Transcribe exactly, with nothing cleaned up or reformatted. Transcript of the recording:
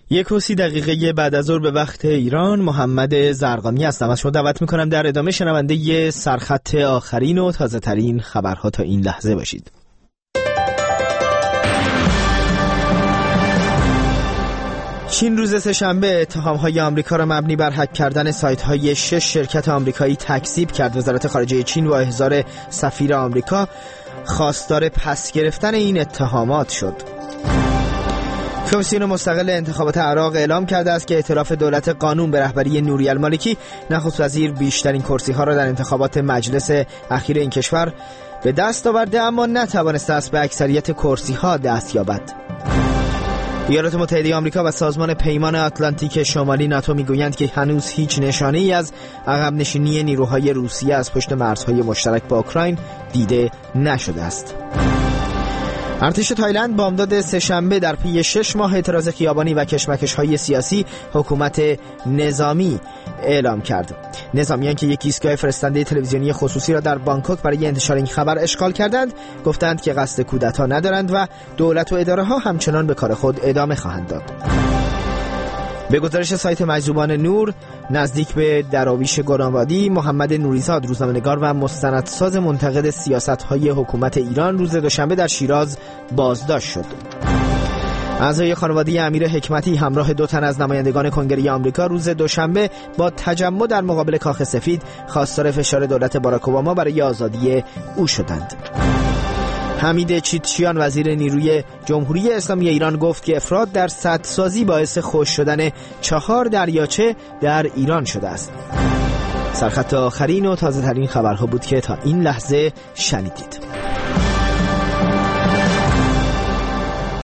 یک و سی دقیقه بعد از ظهر به وقت ایران، محمد زرقامی هستم. از شما دعوت میکنم در ادامه شنونده سرخط آخرین و تازه ترین خبرها تا این لحظه باشید. چین روز سه‌شنبه اتهام‌های آمریکا را مبنی بر هک کردن سایت‌های شش شرکت آمریکایی تکذیب کرد. وزارت خارجه چین با احضار سفیر آمریکا خواستار پس گرفتن این اتهامات شد. کمیسیون مستقل انتخابات عراق اعلام کرده است که ائتلاف دولت قانون به رهبری نوری المالکی نخست وزیر بیشترین کرسی‌ها را در انتخابات مجلس اخیر این کشور به دست آورده، اما نتوانسته است به اکثریت کرسی‌ها دست یابد. ایالات متحده آمریکا و سازمان پیمان آتلانتیک شمالی ناتو میگویند که هنوز هیچ نشانه‌ای از عقب نشینی نیروهای روسیه از پشت مرزهای مشترک با اوکراین دیده نشده است. ارتش تایلند بامداد سه‌شنبه در پی شش ماه اعتراض خیابانی و کشمکش‌های سیاسی حکومت نظامی اعلام کرد. نظامیان که یک ایستگاه فرستنده تلویزیونی خصوصی را در بانکوک برای انتشار این خبر اشغال کردند، گفتند که قصد کودتا ندارند و دولت و اداره‌ها همچنان به کار خود ادامه خواهند داد. به گزارش سایت مجذوبان نور، نزدیک به دراویش گل‌آبادی، محمد نوریزاد، روزنامه‌نگار و مستندساز منتقد سیاست‌های حکومت ایران، روز دوشنبه در شیراز بازداشت شد. اعضای خانواده امیر حکمتی همراه دو تن از نمایندگان کنگره آمریکا روز دوشنبه با تجمع در مقابل کاخ سفید خواستار فشار دولت باراک اوباما برای آزادی او شدند. حمید چیتچیان، وزیر نیروی جمهوری اسلامی ایران، گفت که افراد در سدسازی باعث خشک شدن چهار دریاچه در ایران شده است. سرخط آخرین و تازه ترین خبرها بود که تا این لحظه شنیدید.